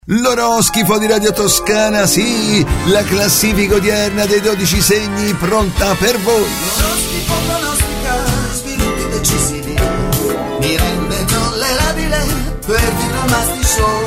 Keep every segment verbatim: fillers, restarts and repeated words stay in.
L'oroscifo di Radio Toscana, sì, la classifica odierna dei dodici segni pronta per voi. L'oroscifo pronostica sviluppi decisivi, mi rende tollerabile per Vino Masti Show.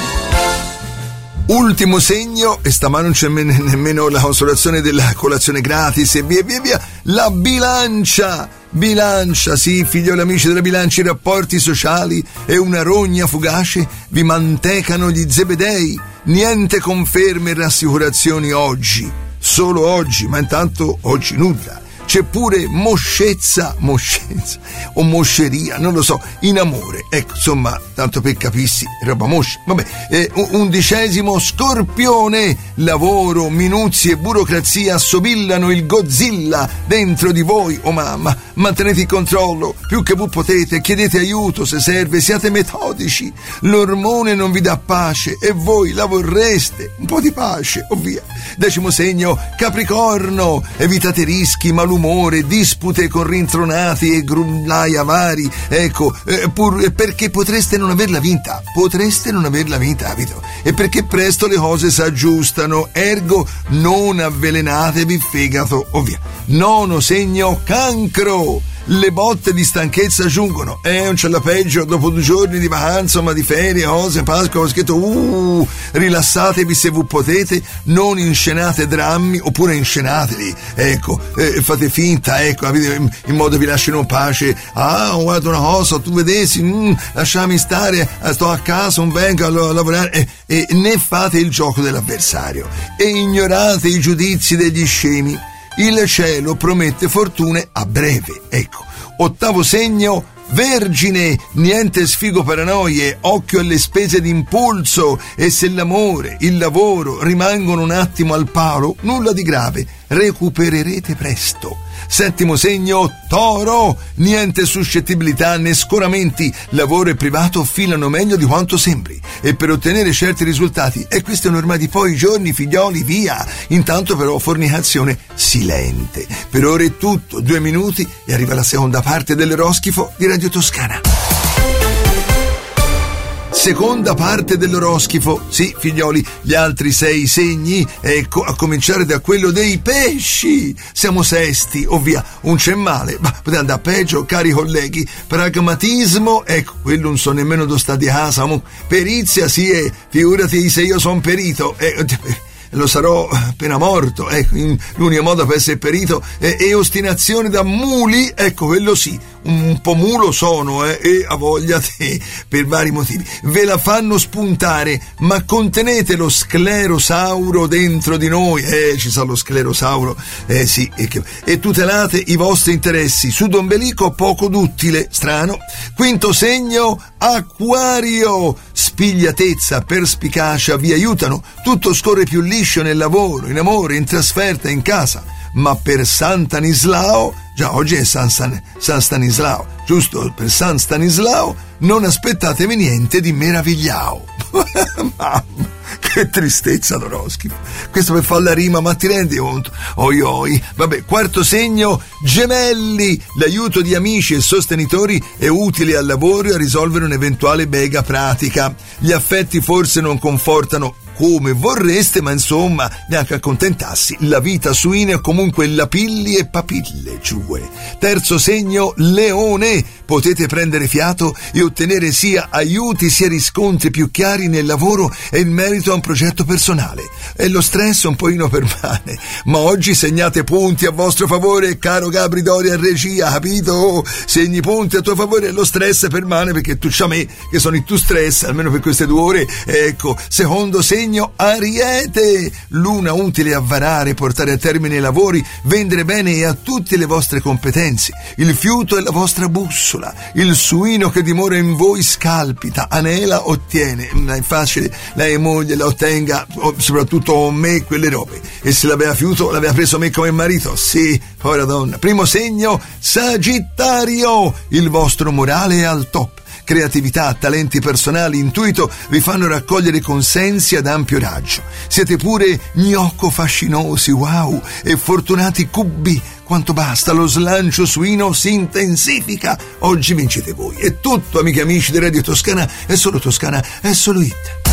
Ultimo segno, e stamane non c'è nemmeno la consolazione della colazione gratis e via via via, la bilancia. Bilancia, sì, figlioli amici della bilancia, i rapporti sociali e una rogna fugace vi mantecano gli zebedei. Niente conferme e rassicurazioni oggi, solo oggi, ma intanto oggi nulla. C'è pure moscezza, moscezza o mosceria, non lo so, in amore. Ecco, insomma, tanto per capissi, roba moscia. Vabbè, eh, undicesimo scorpione, lavoro, minuzie e burocrazia assomigliano il Godzilla dentro di voi, oh mamma. Mantenete il controllo, più che voi potete, chiedete aiuto se serve, siate metodici. L'ormone non vi dà pace e voi la vorreste, un po' di pace, o via. Decimo segno, Capricorno, evitate rischi, malumore, dispute con rintronati e grullai avari, ecco, eh, pur perché potreste non averla vinta, potreste non averla vinta, capito? E perché presto le cose si aggiustano, ergo non avvelenatevi fegato, o via. Nono segno, Cancro, le botte di stanchezza giungono, eh, non c'è la peggio, dopo due giorni di vacanza, ma di ferie, cose, Pasqua, ho scritto, uh, rilassatevi se voi potete, non inscenate drammi, oppure inscenateli, ecco, eh, fate finta, ecco, in modo vi lasciano pace, ah, guarda una cosa, tu vedessi, mm, lasciami stare, sto a casa, non vengo a lavorare, eh, e né fate il gioco dell'avversario, e ignorate i giudizi degli scemi. Il cielo promette fortune a breve, ecco. Ottavo segno, Vergine, niente sfigo paranoie, occhio alle spese d'impulso, e se l'amore, il lavoro rimangono un attimo al palo, nulla di grave, recupererete presto. Settimo segno, Toro, niente suscettibilità né scoramenti, lavoro e privato filano meglio di quanto sembri, e per ottenere certi risultati, e questi sono ormai di poi giorni, figlioli, via. Intanto però fornicazione silente. Per ora è tutto, due minuti e arriva la seconda parte dell'oroscifo di Radio Toscana. Seconda parte dell'oroscifo, sì figlioli, gli altri sei segni, ecco, a cominciare da quello dei pesci. Siamo sesti, ovvia, un c'è male, ma potete andare peggio, cari colleghi. Pragmatismo, ecco, quello non so nemmeno dove sta di casa, mo. Perizia, sì, eh, figurati se io son perito, eh, lo sarò appena morto, ecco, l'unico modo per essere perito, eh, e ostinazione da muli, ecco, quello sì, un po' mulo sono, eh, e a voglia te, per vari motivi. Ve la fanno spuntare, ma contenete lo sclerosauro dentro di noi, eh, ci sa lo sclerosauro, eh sì, e, che, e tutelate i vostri interessi, sudombelico poco duttile, strano. Quinto segno, Acquario, spigliatezza, perspicacia vi aiutano, tutto scorre più liscio nel lavoro, in amore, in trasferta, in casa, ma per Sant'Anislao, già oggi è San, San, San Stanislao, giusto? Per San Stanislao non aspettatevi niente di meravigliao. Mamma, che tristezza l'oroscifo. Questo per fare la rima, ma ti rendi conto? Oi oi. Vabbè, quarto segno, Gemelli, l'aiuto di amici e sostenitori è utile al lavoro e a risolvere un'eventuale bega pratica. Gli affetti forse non confortano come vorreste, ma insomma, neanche accontentarsi, la vita suina è comunque lapilli e papille, giue. Terzo segno, Leone, potete prendere fiato e ottenere sia aiuti sia riscontri più chiari nel lavoro e in merito a un progetto personale. E lo stress un pochino permane, ma oggi segnate punti a vostro favore, caro Gabri Doria regia, capito? Segni punti a tuo favore e lo stress permane, perché tu c'ha me, che sono il tuo stress, almeno per queste due ore, ecco. Secondo segno, Ariete, luna utile a varare, portare a termine i lavori, vendere bene e a tutte le vostre competenze. Il fiuto è la vostra bussola, il suino che dimora in voi scalpita, anela ottiene, è facile, lei moglie la ottenga, soprattutto con me, quelle robe. E se l'aveva fiuto, l'aveva preso me come marito, sì, povera donna. Primo segno, Sagittario, il vostro morale è al top. Creatività, talenti personali, intuito vi fanno raccogliere consensi ad ampio raggio. Siete pure gnocco fascinosi, wow, e fortunati cubi. Quanto basta, lo slancio suino si intensifica. Oggi vincete voi. È tutto, amiche e amici di Radio Toscana. È solo Toscana, è solo It.